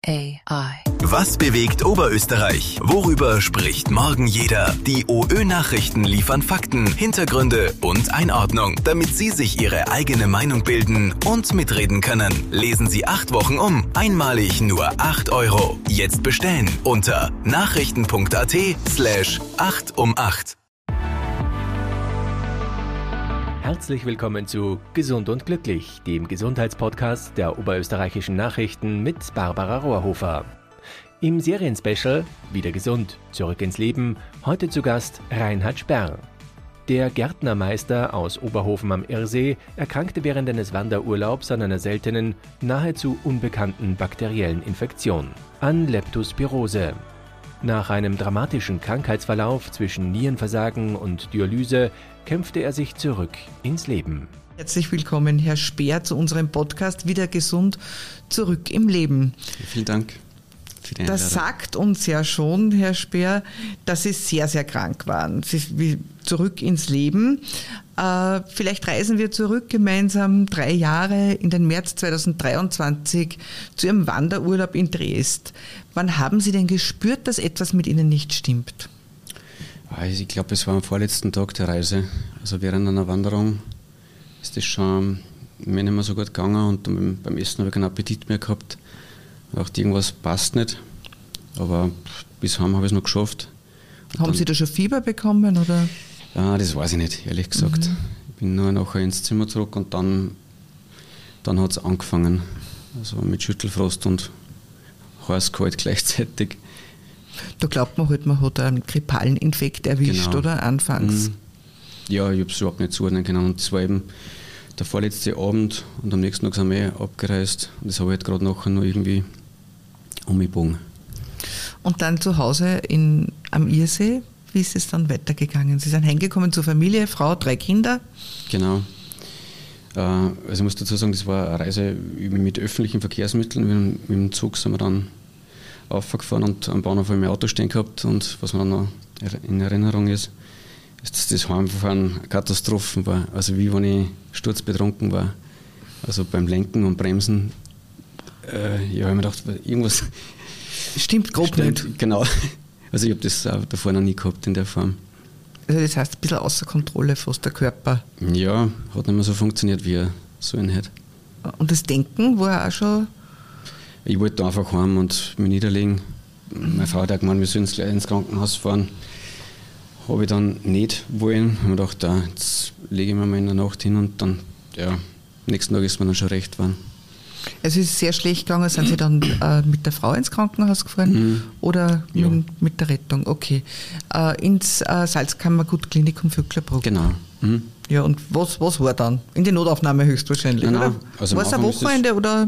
Was bewegt Oberösterreich? Worüber spricht morgen jeder? Die OÖ-Nachrichten liefern Fakten, Hintergründe und Einordnung, damit Sie sich Ihre eigene Meinung bilden und mitreden können. Lesen Sie 8 Wochen um, einmalig nur 8 €. Jetzt bestellen unter nachrichten.at/8 um 8. Herzlich willkommen zu Gesund und Glücklich, dem Gesundheitspodcast der Oberösterreichischen Nachrichten mit Barbara Rohrhofer. Im Serienspecial Wieder gesund, zurück ins Leben, heute zu Gast Reinhard Sperr. Der Gärtnermeister aus Oberhofen am Irsee erkrankte während eines Wanderurlaubs an einer seltenen, nahezu unbekannten bakteriellen Infektion, an Leptospirose. Nach einem dramatischen Krankheitsverlauf zwischen Nierenversagen und Dialyse kämpfte er sich zurück ins Leben. Herzlich willkommen, Herr Sperr, zu unserem Podcast Wieder gesund, zurück im Leben. Vielen Dank für die Einladung. Das sagt uns ja schon, Herr Sperr, dass Sie sehr, sehr krank waren. Sie sind zurück ins Leben. Vielleicht reisen wir zurück gemeinsam 3 Jahre in den März 2023 zu Ihrem Wanderurlaub in Triest. Wann haben Sie denn gespürt, dass etwas mit Ihnen nicht stimmt? Also ich glaube, es war am vorletzten Tag der Reise. Also während einer Wanderung ist das schon mir nicht mehr so gut gegangen und beim Essen habe ich keinen Appetit mehr gehabt. Ich dachte, irgendwas passt nicht. Aber bis heim habe ich es noch geschafft. Haben Sie da schon Fieber bekommen, oder? Ja, das weiß ich nicht, ehrlich gesagt. Ich bin nur nachher ins Zimmer zurück und dann hat es angefangen. Also mit Schüttelfrost und heiß-kalt gleichzeitig. Da glaubt man halt, man hat einen grippalen Infekt erwischt, Genau. oder? Anfangs. Ja, ich habe es überhaupt nicht zuordnen können. Und das war eben der vorletzte Abend und am nächsten Tag sind wir abgereist. Und das habe ich halt gerade nachher noch irgendwie umgebogen. Und dann zu Hause am Irsee, wie ist es dann weitergegangen? Sie sind heimgekommen zur Familie, Frau, 3 Kinder. Genau. Also ich muss dazu sagen, das war eine Reise mit öffentlichen Verkehrsmitteln. Mit dem Zug sind wir dann aufgefahren und am Bahnhof habe ich mein Auto stehen gehabt. Und was mir dann noch in Erinnerung ist, dass das Heimfahren eine Katastrophe war. Also wie wenn ich sturzbetrunken war. Also beim Lenken und Bremsen, habe ich mir gedacht, irgendwas Stimmt grob nicht. Genau. Also ich habe das davor noch nie gehabt in der Form. Also das heißt, ein bisschen außer Kontrolle fast der Körper. Ja, hat nicht mehr so funktioniert, wie er sollen hätte. Und das Denken war auch schon... Ich wollte einfach heim und mich niederlegen. Meine Frau hat auch gemeint, wir sollen gleich ins Krankenhaus fahren. Habe ich dann nicht wollen. Ich habe mir gedacht, jetzt lege ich mir mal in der Nacht hin und dann, ja, nächsten Tag ist mir dann schon recht geworden. Es ist sehr schlecht gegangen. Sind Sie dann mit der Frau ins Krankenhaus gefahren oder Ja. mit der Rettung? Okay. Ins Salzkammergut-Klinikum Vöcklerbruck. Genau. Mhm. Ja, und was war dann? In die Notaufnahme höchstwahrscheinlich, Nein, oder? also war es ein am Anfang ist Wochenende oder?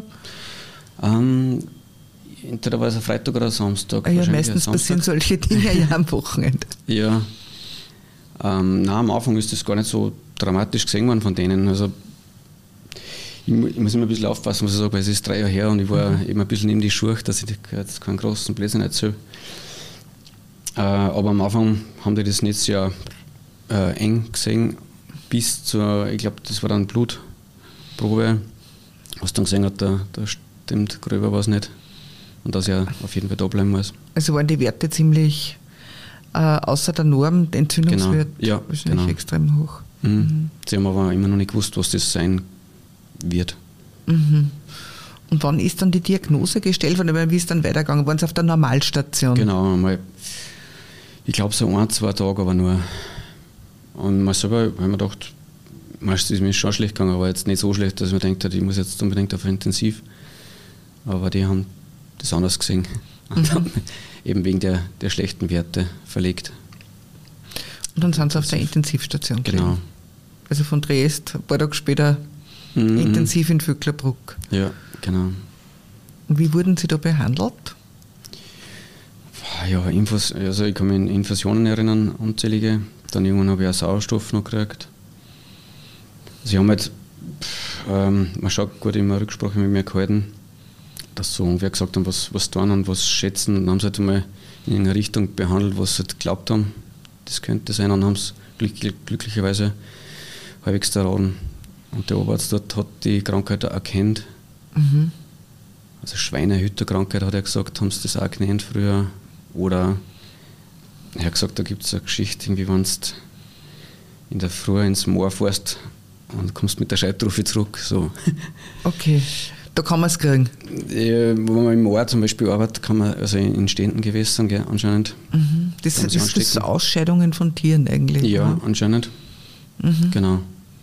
Entweder war es ein Freitag oder ein Samstag. Ja, Wahrscheinlich meistens ein passieren Samstag. solche Dinge ja am Wochenende. Ja. Nein, am Anfang ist das gar nicht so dramatisch gesehen worden von denen. Also ich muss immer ein bisschen aufpassen, was ich sage, weil es ist 3 Jahre her und ich war eben ein bisschen neben die Schuhe, dass ich jetzt keinen großen Blödsinn erzähle. Aber am Anfang haben die das nicht sehr eng gesehen, bis zur, ich glaube, das war dann Blutprobe, was dann gesehen hat, da stimmt, gröber war es nicht. Und dass er auf jeden Fall da bleiben muss. Also waren die Werte ziemlich außer der Norm, der Entzündungswert Genau. Ja, wahrscheinlich genau. extrem hoch. Mhm. Sie haben aber immer noch nicht gewusst, was das sein wird. Mhm. Und wann ist dann die Diagnose gestellt worden? Wie ist dann weitergegangen? Waren Sie auf der Normalstation? Genau, einmal, ich glaube so 1-2 Tage aber nur. Und man selber habe mir gedacht, es ist mir schon schlecht gegangen, aber jetzt nicht so schlecht, dass man denkt, ich muss jetzt unbedingt auf Intensiv. Aber die haben das anders gesehen. Und haben eben wegen der schlechten Werte verlegt. Und dann sind Sie auf der Intensivstation Genau. gelegen. Also von Triest, ein paar Tage später intensiv in Vöcklerbruck. Ja, genau. Und wie wurden Sie da behandelt? Ja, also ich kann mich an Infusionen erinnern, unzählige. Dann irgendwann habe ich auch Sauerstoff noch gekriegt. Sie haben halt, man schaut gut immer Rücksprache mit mir gehalten, dass so ungefähr gesagt haben, was tun und was schätzen. Und dann haben sie halt mal in eine Richtung behandelt, was sie halt geglaubt haben, das könnte sein. Und haben es glücklicherweise halbwegs erraten. Und der Oberarzt dort hat die Krankheit erkannt. also Schweinehütterkrankheit hat er gesagt, haben sie das auch genannt früher. Oder er hat gesagt, da gibt es eine Geschichte, irgendwie, wenn du in der Früh ins Moor fährst und kommst mit der Scheitrufe zurück. So. Okay, da kann man es kriegen. Ja, wo man im Moor zum Beispiel arbeitet, kann man also in stehenden Gewässern, gell, anscheinend. Das sind Ausscheidungen von Tieren eigentlich. Ja, oder? anscheinend. Genau.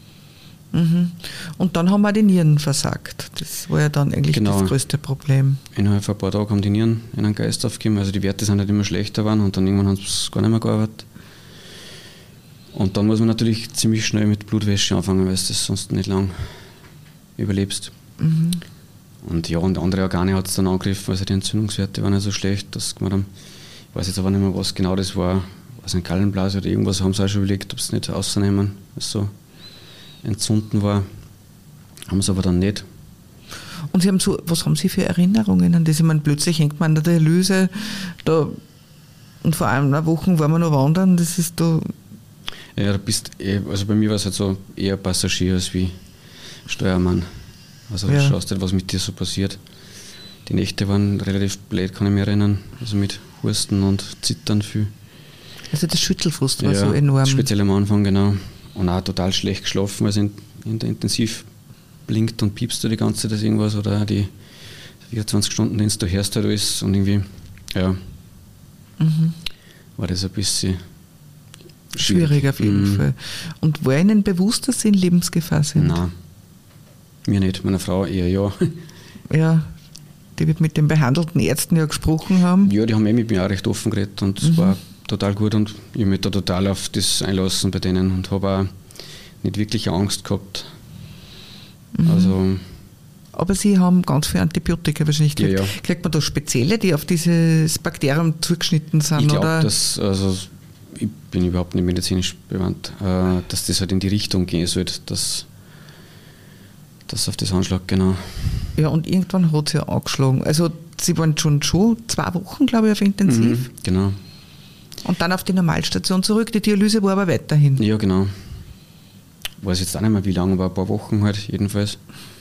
Und dann haben wir die Nieren versagt. Das war ja dann eigentlich das größte Problem. Innerhalb von ein paar Tagen haben die Nieren in einen Geist aufgegeben. Also die Werte sind halt immer schlechter geworden und dann irgendwann haben sie gar nicht mehr gearbeitet. Und dann muss man natürlich ziemlich schnell mit Blutwäsche anfangen, weil du das sonst nicht lang überlebst. Und ja, und andere Organe hat es dann angegriffen, also die Entzündungswerte waren ja so schlecht, dass wir dann, ich weiß jetzt aber nicht mehr, was genau das war, was ein Gallenblase oder irgendwas, haben sie auch schon überlegt, ob sie nicht rausnehmen, weil es so entzünden war. Haben sie aber dann nicht. Und was haben Sie für Erinnerungen an das? Ich meine, plötzlich hängt man an der Dialyse, da, und vor allem nach Wochen waren wir noch wandern, das ist da... Ja, also bei mir war es halt so eher Passagier als wie Steuermann. Also du schaust halt, was mit dir so passiert. Die Nächte waren relativ blöd, kann ich mich erinnern. Also mit Husten und Zittern viel. Also das Schüttelfrost war so enorm. Speziell am Anfang, genau. Und auch total schlecht geschlafen, weil es in der Intensiv blinkt und piepst du die ganze Zeit irgendwas. Oder die 24-Stunden-Dienst, du hörst halt alles und irgendwie, war das ein bisschen schwierig auf jeden Fall. Und war Ihnen bewusst, dass Sie in Lebensgefahr sind? Nein, mir nicht. Meiner Frau eher ja. Ja, die wird mit den behandelten Ärzten ja gesprochen haben. Ja, die haben mit mir auch recht offen geredet und es war total gut und ich habe mich da total auf das einlassen bei denen und habe auch nicht wirklich Angst gehabt. Also, aber Sie haben ganz viele Antibiotika wahrscheinlich gekriegt. Ja. Kriegt man da spezielle, die auf dieses Bakterium zugeschnitten sind? Ich glaube, ich bin überhaupt nicht medizinisch bewandt, dass das halt in die Richtung gehen sollte, dass auf das anschlägt, genau. Ja, und irgendwann hat es ja angeschlagen. Also Sie waren schon 2 Wochen, glaube ich, auf Intensiv. Genau. Und dann auf die Normalstation zurück. Die Dialyse war aber weiterhin. Ja, genau. Weiß jetzt auch nicht mehr wie lange, aber ein paar Wochen halt jedenfalls.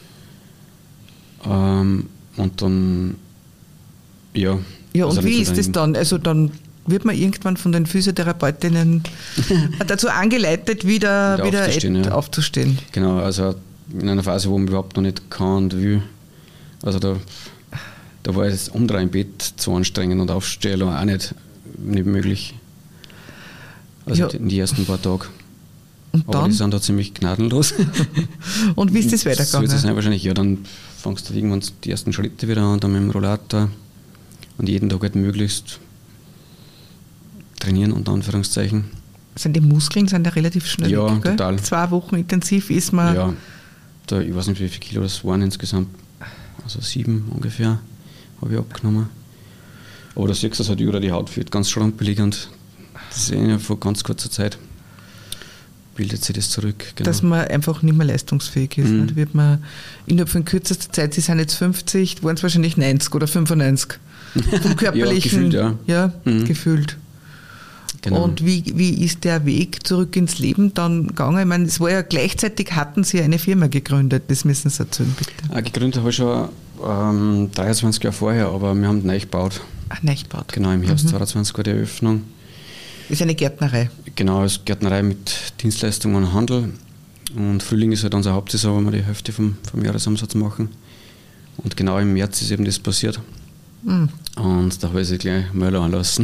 Und dann, ja. Ja, und wie ist das dann? Also dann wird man irgendwann von den Physiotherapeutinnen dazu angeleitet, wieder aufzustehen. Genau, also in einer Phase, wo man überhaupt noch nicht kann und will. Also da war das Umdrehen im Bett zu anstrengend und Aufstehen auch nicht möglich. Also in die ersten paar Tage. Aber die sind da ziemlich gnadenlos. Und wie ist das weitergegangen? So ist es wahrscheinlich, ja, dann fängst du irgendwann die ersten Schritte wieder an, dann mit dem Rollator und jeden Tag halt möglichst trainieren, unter Anführungszeichen. Die Muskeln sind ja relativ schnell ja, weg, gell? Total. 2 Wochen intensiv ist man... Ja, ich weiß nicht, wie viel Kilo das waren insgesamt. Also 7 ungefähr habe ich abgenommen. Aber da siehst du es halt über die Haut wird ganz schrumpelig und das ist ja vor ganz kurzer Zeit bildet sich das zurück. Genau. Dass man einfach nicht mehr leistungsfähig ist. Da wird man innerhalb von kürzester Zeit, Sie sind jetzt 50, waren es wahrscheinlich 90 oder 95. Vom körperlichen... ja, gefühlt, ja. Gefühlt. Genau. Und wie ist der Weg zurück ins Leben dann gegangen? Ich meine, es war ja gleichzeitig, hatten Sie eine Firma gegründet, das müssen Sie erzählen, bitte. Gegründet habe ich schon 23 Jahre vorher, aber wir haben neu gebaut. Neu gebaut. Genau, im Herbst 22 war die Eröffnung. Ist eine Gärtnerei? Genau, es ist Gärtnerei mit Dienstleistungen und Handel. Und Frühling ist halt unsere Hauptsaison, wo wir die Hälfte vom Jahresumsatz machen. Und genau im März ist eben das passiert. Und da habe ich sie gleich Möller anlassen.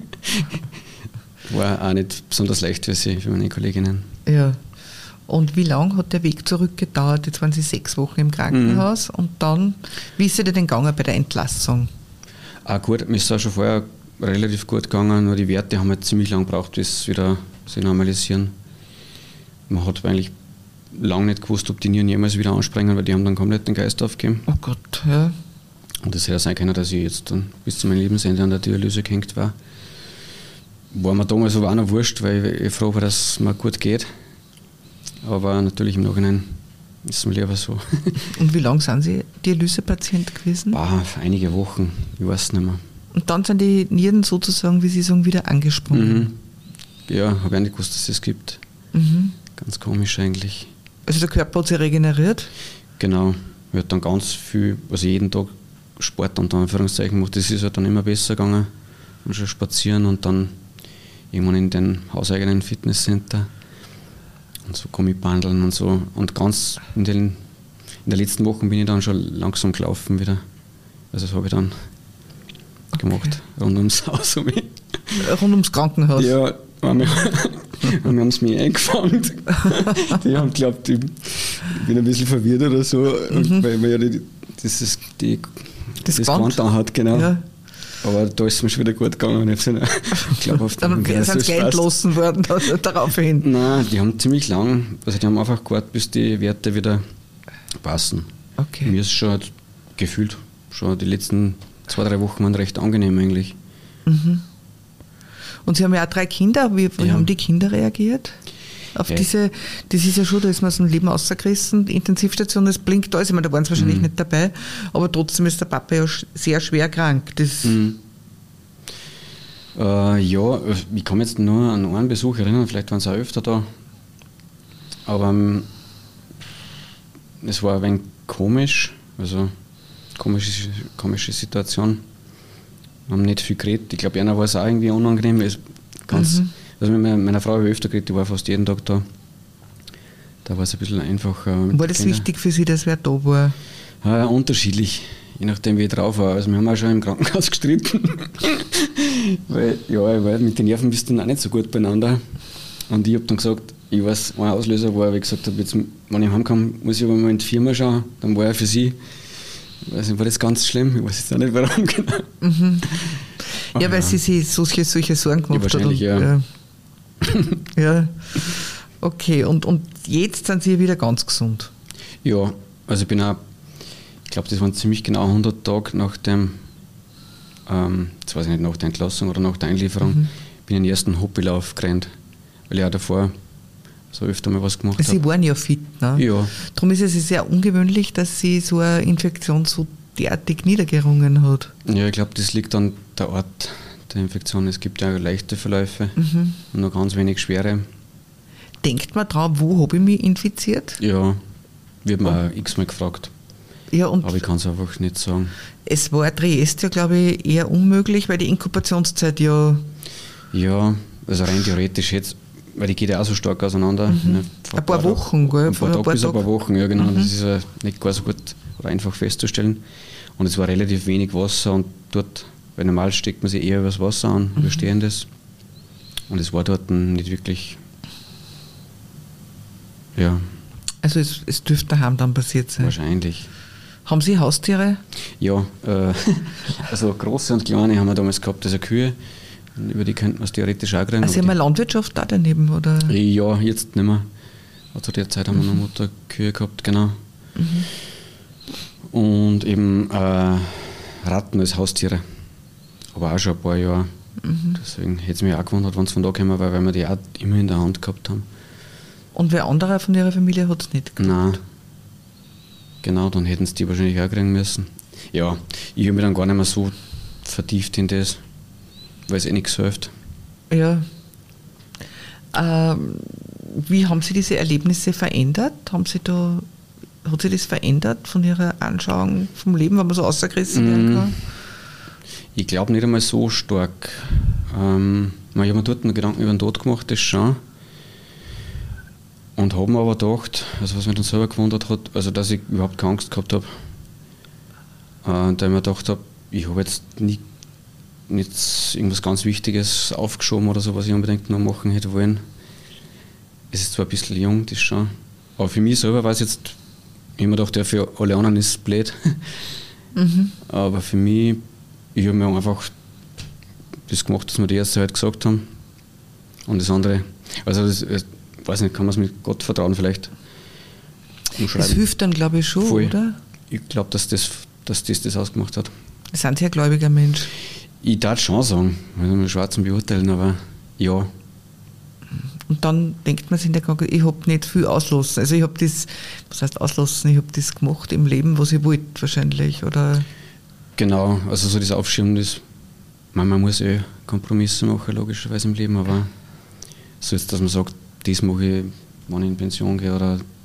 War auch nicht besonders leicht für meine Kolleginnen. Ja. Und wie lange hat der Weg zurück gedauert? Jetzt waren Sie 6 Wochen im Krankenhaus und dann, wie ist es denn gegangen bei der Entlassung? Gut, mir ist auch schon vorher relativ gut gegangen, nur die Werte haben halt ziemlich lange gebraucht, bis sie wieder sich normalisieren. Man hat eigentlich lange nicht gewusst, ob die Nieren jemals wieder anspringen, weil die haben dann komplett den Geist aufgegeben. Oh Gott, ja. Und das hätte sein können, dass ich jetzt dann bis zu meinem Lebensende an der Dialyse gehängt war. War mir damals aber auch noch wurscht, weil ich froh war, dass es mir gut geht. Aber natürlich im Nachhinein ist es mir lieber so. Und wie lange sind Sie Dialysepatient gewesen? Einige Wochen, ich weiß es nicht mehr. Und dann sind die Nieren sozusagen, wie Sie sagen, wieder angesprungen? Ja, habe ich nicht gewusst, dass es das gibt. Ganz komisch eigentlich. Also der Körper hat sich regeneriert? Genau, ich habe dann ganz viel, also jeden Tag Sport unter Anführungszeichen gemacht. Das ist halt dann immer besser gegangen. Und schon spazieren und dann irgendwann in den hauseigenen Fitnesscenter und so Gummibandeln und so. Und ganz in der letzten Woche bin ich dann schon langsam gelaufen wieder. Also das habe ich dann gemacht, rund ums Haus um mich. Rund ums Krankenhaus? Ja, wir haben es mir eingefangen. Die haben geglaubt, ich bin ein bisschen verwirrt oder so, weil man ja das Gewand hat, genau. Ja. Aber da ist es mir schon wieder gut gegangen. Ich habe glaubhaft dann sind sie entlassen worden daraufhin. Nein, die haben ziemlich lang, also die haben einfach gewartet, bis die Werte wieder passen. Okay. Mir ist schon gefühlt, schon die letzten 2-3 Wochen waren recht angenehm eigentlich. Mhm. Und Sie haben ja auch 3 Kinder. Wie haben die Kinder reagiert? Auf das ist ja schon, da ist man aus dem Leben rausgerissen, die Intensivstation, das blinkt alles. Ich meine, da waren sie wahrscheinlich nicht dabei, aber trotzdem ist der Papa ja sehr schwer krank. Ja, ich kann mich jetzt nur an einen Besuch erinnern, vielleicht waren sie auch öfter da. Aber es war ein wenig komisch, also komische Situation. Wir haben nicht viel geredet. Ich glaube, einer war es auch irgendwie unangenehm. Also mit meiner Frau habe ich öfter geredet, die war fast jeden Tag da. Da war es ein bisschen einfacher. War das wichtig für Sie, dass wer da war? Ja, unterschiedlich, je nachdem wie ich drauf war. Also wir haben auch schon im Krankenhaus gestritten. Weil mit den Nerven bist du dann auch nicht so gut beieinander. Und ich habe dann gesagt, ich weiß, ein Auslöser war, weil ich gesagt habe, jetzt, wenn ich heimkomme, muss ich aber mal in die Firma schauen. Dann war er für sie. Ich weiß nicht, war das ganz schlimm? Ich weiß jetzt auch nicht, warum genau. Mhm. Ja, weil sie sich solche Sorgen gemacht hat. Wahrscheinlich, ja. Ja. Okay, und jetzt sind Sie wieder ganz gesund? Ja, also ich bin auch, ich glaube, das waren ziemlich genau 100 Tage nach dem, jetzt weiß ich nicht, nach der Entlassung oder nach der Einlieferung, bin ich den ersten Hoppilauf gerannt, weil ich auch davor so öfter mal was gemacht habe. Sie waren ja fit, ne? Ja. Darum ist es sehr ungewöhnlich, dass Sie so eine Infektion so derartig niedergerungen hat. Ja, ich glaube, das liegt an der Art der Infektion. Es gibt ja leichte Verläufe und noch ganz wenig schwere. Denkt man drauf, wo habe ich mich infiziert? Ja, wird mir auch x-mal gefragt. Ja, und aber ich kann es einfach nicht sagen. Es war Triest ja, glaube ich, eher unmöglich, weil die Inkubationszeit ja... Ja, also rein theoretisch jetzt, weil die geht ja auch so stark auseinander. Ein paar Wochen, gell? Ein paar Wochen, ja genau. Das ist ja nicht gar so gut oder einfach festzustellen. Und es war relativ wenig Wasser und dort, weil normal steckt man sich eher übers Wasser an, über Stehendes. Und es war dort nicht wirklich, ja. Also es dürfte daheim dann passiert sein? Wahrscheinlich. Haben Sie Haustiere? Ja, also große und kleine haben wir damals gehabt, also Kühe. Über die könnten wir es theoretisch auch kriegen. Also Sie haben eine Landwirtschaft da daneben, oder? Ja, jetzt nicht mehr. Zu der Zeit haben wir noch Mutterkühe gehabt, genau. Und eben Ratten als Haustiere. Aber auch schon ein paar Jahre. Deswegen hätte es mich auch gewundert, wenn es von da gekommen war, weil wir die auch immer in der Hand gehabt haben. Und wer anderer von Ihrer Familie hat es nicht gehabt? Nein. Genau, dann hätten sie die wahrscheinlich auch kriegen müssen. Ja, ich habe mich dann gar nicht mehr so vertieft in das, weil es eh nichts hilft. Ja. Wie haben Sie diese Erlebnisse verändert? Hat sich das verändert von Ihrer Anschauung vom Leben, wenn man so rausgerissen werden kann? Ich glaube nicht einmal so stark. Ich habe mir dort einen Gedanken über den Tod gemacht, das schon. Und habe mir aber gedacht, also was mich dann selber gewundert hat, also dass ich überhaupt keine Angst gehabt habe. Da ich mir gedacht habe, ich habe jetzt nicht irgendwas ganz Wichtiges aufgeschoben oder so, was ich unbedingt noch machen hätte wollen. Es ist zwar ein bisschen jung, das schon, aber für mich selber war es jetzt, ich habe mir gedacht, ja, für alle anderen ist es blöd. Aber für mich, ich habe mir einfach das gemacht, was mir die Ärzte halt gesagt haben. Und das andere, also das, weiß nicht, kann man es mit Gott vertrauen vielleicht? Das hilft dann, glaube ich, schon, voll. Oder? Ich glaube, dass das ausgemacht hat. Sind Sie ein gläubiger Mensch? Ich darf schon sagen, also mit Schwarzen beurteilen, aber ja. Und dann denkt man sich in der Kranke, ich habe nicht viel auslassen. Also ich habe das, was heißt auslassen, ich habe das gemacht im Leben, was ich wollte wahrscheinlich, oder? Genau, also so das Aufschieben, man muss Kompromisse machen, logischerweise im Leben, aber so jetzt, dass man sagt, das mache ich, wenn ich in Pension gehe, oder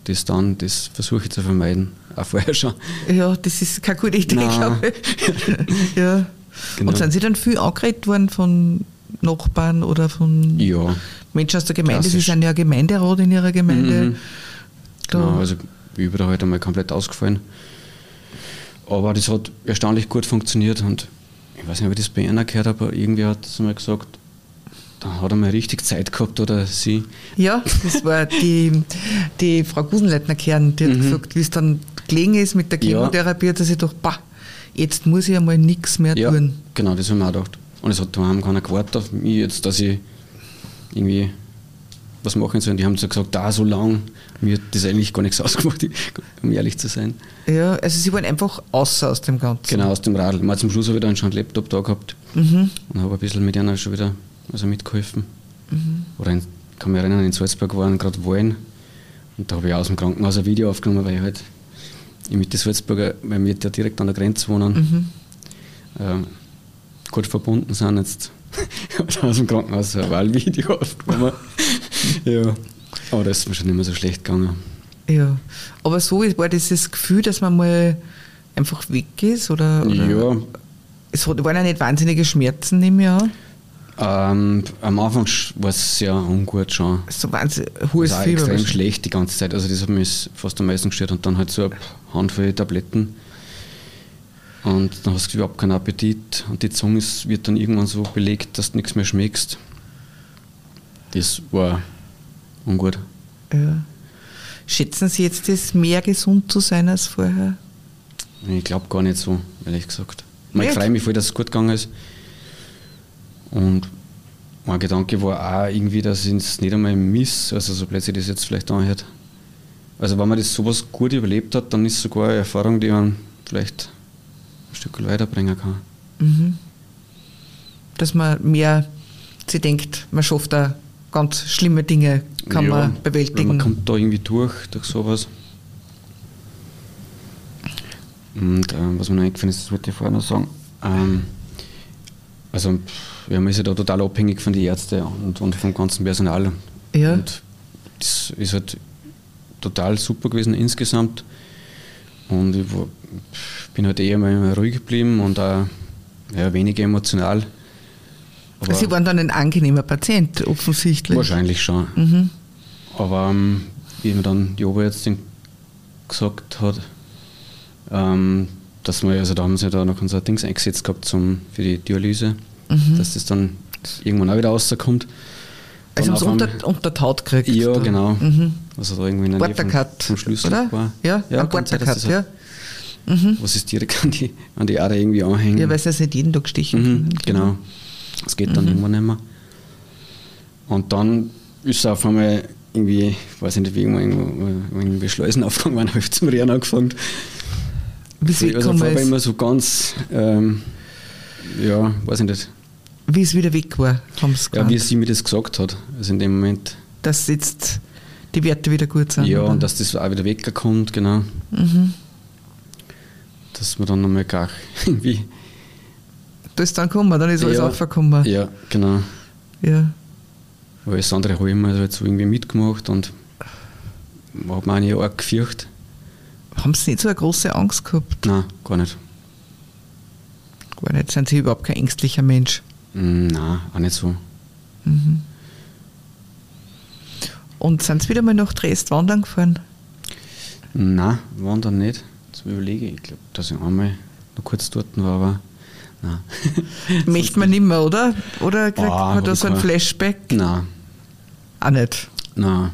das versuche ich zu vermeiden, auch vorher schon. Ja, das ist keine gute Idee, glaube ich. Ja. Genau. Und sind Sie dann viel angeredet worden von Nachbarn oder von Menschen aus der Gemeinde? Klassisch. Sie sind ja Gemeinderat in Ihrer Gemeinde. Genau, also ich bin da halt einmal komplett ausgefallen. Aber das hat erstaunlich gut funktioniert und ich weiß nicht, ob ich das bei einer gehört habe, aber irgendwie hat es mal gesagt, da hat er mal richtig Zeit gehabt oder sie. Ja, das war die Frau Gusenleitner-Kern, die hat gesagt, wie es dann gelegen ist mit der Chemotherapie, dass ich dachte, jetzt muss ich einmal nichts mehr tun. Genau, das haben wir auch gedacht. Und es hat daheim keiner gewartet auf mich jetzt, dass ich irgendwie was machen soll. Und die haben so gesagt, so lang, mir hat das eigentlich gar nichts ausgemacht, um ehrlich zu sein. Ja, also sie waren einfach außer aus dem Ganzen. Genau, aus dem Radl. Mal zum Schluss habe ich dann schon einen Laptop da gehabt und habe ein bisschen mit einer schon wieder mitgeholfen. Oder ich kann mich erinnern, in Salzburg waren gerade Wahlen und da habe ich aus dem Krankenhaus ein Video aufgenommen, weil ich halt in Mitte Salzburger, weil wir ja direkt an der Grenze wohnen, gut verbunden sind jetzt. Aus dem Krankenhaus ein Wahlvideo aufgenommen. Ja. Aber das ist mir schon nicht mehr so schlecht gegangen. Ja. Aber so war dieses Gefühl, dass man mal einfach weg ist? Oder ja. Es waren ja nicht wahnsinnige Schmerzen, nehme ich an. Am Anfang war es sehr ungut schon. So wahnsinnig hohes Fieber. Extrem schlecht die ganze Zeit. Also das hat mich fast am meisten gestört. Und dann halt so eine Handvoll Tabletten. Und dann hast du überhaupt keinen Appetit. Und die Zunge wird dann irgendwann so belegt, dass du nichts mehr schmeckst. Das war ungut. Ja. Schätzen Sie jetzt das mehr gesund zu sein als vorher? Ich glaube gar nicht so, ehrlich gesagt. Ich freue mich voll, dass es gut gegangen ist. Und mein Gedanke war auch irgendwie, dass ich es nicht einmal also so plötzlich das jetzt vielleicht anhört. Also wenn man das sowas gut überlebt hat, dann ist es sogar eine Erfahrung, die man vielleicht ein Stück weiterbringen kann. Mhm. Dass man mehr sich denkt, man schafft da ganz schlimme Dinge, kann man bewältigen. Man kommt da irgendwie durch sowas. Und was mir noch eingefallen ist, das wollte ich vorher noch sagen. Also man ist ja da total abhängig von den Ärzten und vom ganzen Personal. Ja. Und das ist halt total super gewesen insgesamt. Und ich bin halt eher mal ruhig geblieben und auch weniger emotional. Aber Sie waren dann ein angenehmer Patient, offensichtlich. Wahrscheinlich schon. Mhm. Aber wie mir dann die Oberärztin gesagt hat, dass wir, also da haben sie da noch unser Dings eingesetzt gehabt für die Dialyse, dass das dann irgendwann auch wieder rauskommt. Also haben sie unter die Haut gekriegt? Ja, oder? genau. Mhm. Also da irgendwie in der Nähe vom Schlüssel oder? war. Ja, ein Portakat, ja. Was ist direkt an die Ader irgendwie anhängen. Ja, weil sie es nicht jeden Tag stichen können. Genau. Das geht dann irgendwann nicht mehr. Und dann ist es auf einmal irgendwie, ich weiß nicht, wie irgendwie Schleusen aufgegangen waren, habe ich zum Rennen angefangen. Wie es also war immer so ganz, weiß ich nicht. Wie es wieder weg war, haben sie gesagt. Ja, wie sie mir das gesagt hat. Also in dem Moment. Dass jetzt die Werte wieder gut sind. Ja, oder? und dass das auch wieder wegkommt, genau. Mhm. Dass man dann nochmal gar irgendwie. Das ist dann gekommen, dann ist alles aufgekommen. Ja, genau. Ja. Weil das andere habe ich immer halt so irgendwie mitgemacht und habe mich auch nicht arg gefürchtet. Haben Sie nicht so eine große Angst gehabt? Nein, gar nicht. Gar nicht. Sind Sie überhaupt kein ängstlicher Mensch? Nein, auch nicht so. Mhm. Und sind Sie wieder mal nach Dresden wandern gefahren? Nein, wandern nicht. Jetzt überlege ich. Ich glaube, dass ich einmal noch kurz dort war, aber nein. Möchte man nicht mehr, oder? Oder kriegt man da so ein Flashback? Nein. Auch nicht? Nein.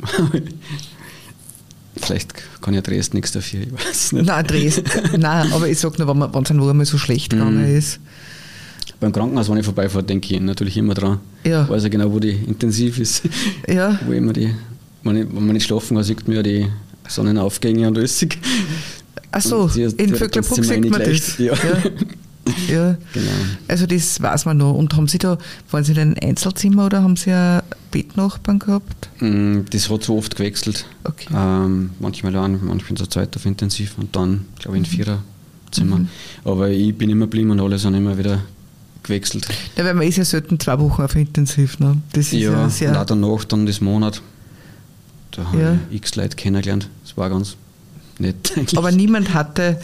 Vielleicht kann ja Dresden nichts dafür, ich weiß nicht. Nein, Dresden. Nein, aber ich sage nur, wenn es wo einmal so schlecht gegangen ist. Beim Krankenhaus, wenn ich vorbeifahre, denke ich natürlich immer dran. Ja. Ich weiß ja genau, wo die intensiv ist. Ja. Wo immer wenn man nicht schlafen kann, sieht man ja die Sonnenaufgänge und alles. Ach so, in Vöcklerpuck sieht man das. Ja. Ja. Genau. Also das weiß man noch. Und waren Sie in einem Einzelzimmer oder haben Sie ein Bettnachbarn gehabt? Das hat so oft gewechselt. Okay. Manchmal allein, manchmal zur Zeit auf Intensiv und dann, glaube ich, in Viererzimmer. Aber ich bin immer geblieben und alle sind immer wieder gewechselt. Ja, weil man ist ja selten 2 Wochen auf Intensiv. Ne? Das ist ja sehr. Und auch danach dann das Monat. Da habe ich x Leute kennengelernt. Das war ganz nett eigentlich. Aber niemand hatte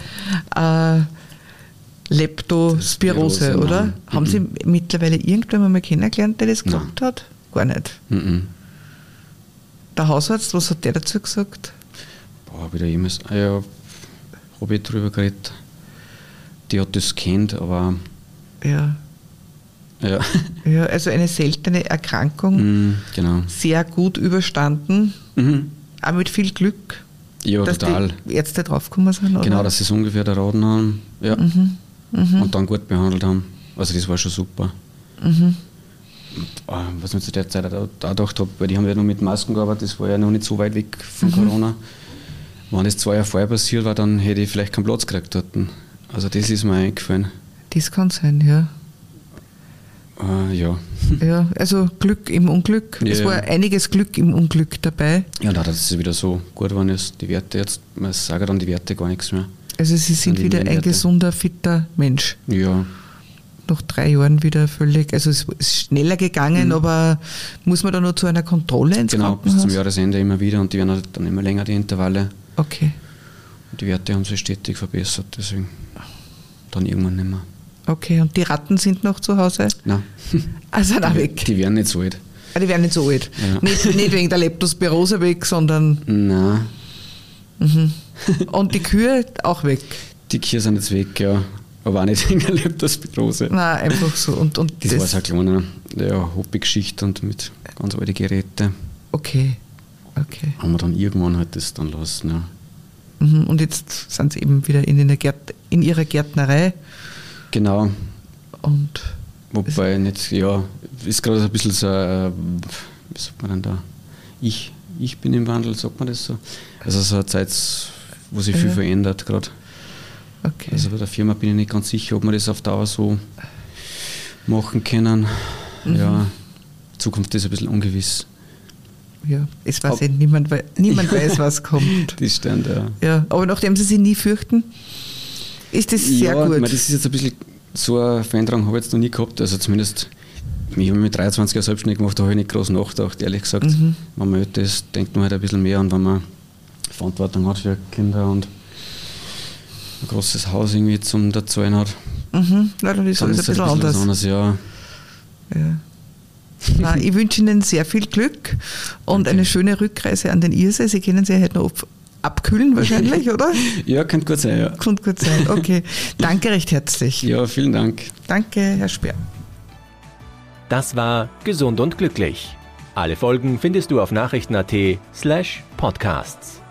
Leptospirose, oder? Nein. Haben Sie mittlerweile irgendwann mal kennengelernt, der das gesagt hat? Gar nicht. Der Hausarzt, was hat der dazu gesagt? Wieder jemals. Ja, habe ich drüber geredet. Die hat das kennt, aber. Ja. Ja, also eine seltene Erkrankung. Genau. Sehr gut überstanden. Auch mit viel Glück. Ja, dass total. Die Ärzte draufgekommen sind, oder? Genau, dass sie es ungefähr erraten haben. Ja. Und dann gut behandelt haben. Also das war schon super. Und, was ich zu der Zeit auch gedacht habe, weil die haben ja noch mit Masken gearbeitet, das war ja noch nicht so weit weg von Corona. Wenn das 2 Jahre vorher passiert war, dann hätte ich vielleicht keinen Platz gekriegt dort. Also das ist mir eingefallen. Das kann sein, ja. Ja. Ja, also Glück im Unglück. Ja, es war einiges Glück im Unglück dabei. Ja, da ist es wieder so gut geworden ist, die Werte jetzt, man sagen dann die Werte gar nichts mehr. Also Sie sind wieder ein gesunder, fitter Mensch. Ja. Nach 3 Jahren wieder völlig, also es ist schneller gegangen, aber muss man da noch zu einer Kontrolle ins Krankenhaus? Genau, bis zum Jahresende immer wieder und die werden halt dann immer länger, die Intervalle. Okay. Und die Werte haben sich stetig verbessert, deswegen dann irgendwann nicht mehr. Okay, und die Ratten sind noch zu Hause? Nein. Also auch weg? Die werden nicht so alt. Die werden nicht so alt. Ja. Nicht wegen der Leptospirose weg, sondern... Nein. Und die Kühe auch weg? Die Kühe sind jetzt weg, ja. Aber auch nicht wegen der Leptospirose. Nein, einfach so. Und das war so eine kleine Hobbygeschichte und mit ganz alten Geräten. Okay. Haben wir dann irgendwann halt das dann lassen, ja. Und jetzt sind sie eben wieder in ihrer Gärtnerei. Genau. Und wobei nicht, ja, ist gerade ein bisschen so, wie sagt man denn da? Ich bin im Wandel, sagt man das so? Also so eine Zeit, wo sich viel verändert gerade. Okay. Also bei der Firma bin ich nicht ganz sicher, ob wir das auf Dauer so machen können. Ja, die Zukunft ist ein bisschen ungewiss. Ja, es weiß niemand weiß, was kommt. Das stimmt, ja. Ja, aber nachdem Sie sich nie fürchten, ist das sehr gut. Ja, das ist jetzt ein bisschen, so eine Veränderung habe ich jetzt noch nie gehabt. Also zumindest, ich habe mich mit 23 Jahren selbstständig gemacht, da habe ich nicht groß nachgedacht, ehrlich gesagt. Wenn man älter ist, denkt man halt ein bisschen mehr und wenn man Verantwortung hat für Kinder und ein großes Haus irgendwie zum dazahlen hat. Ja, dann ist alles ein bisschen anders. Ja. Nein, ich wünsche Ihnen sehr viel Glück und eine schöne Rückreise an den Irsee. Sie können sich heute noch abkühlen wahrscheinlich, oder? Ja, könnte gut sein, ja. Könnte gut sein, okay. Danke recht herzlich. Ja, vielen Dank. Danke, Herr Speer. Das war Gesund und Glücklich. Alle Folgen findest du auf nachrichten.at/podcasts.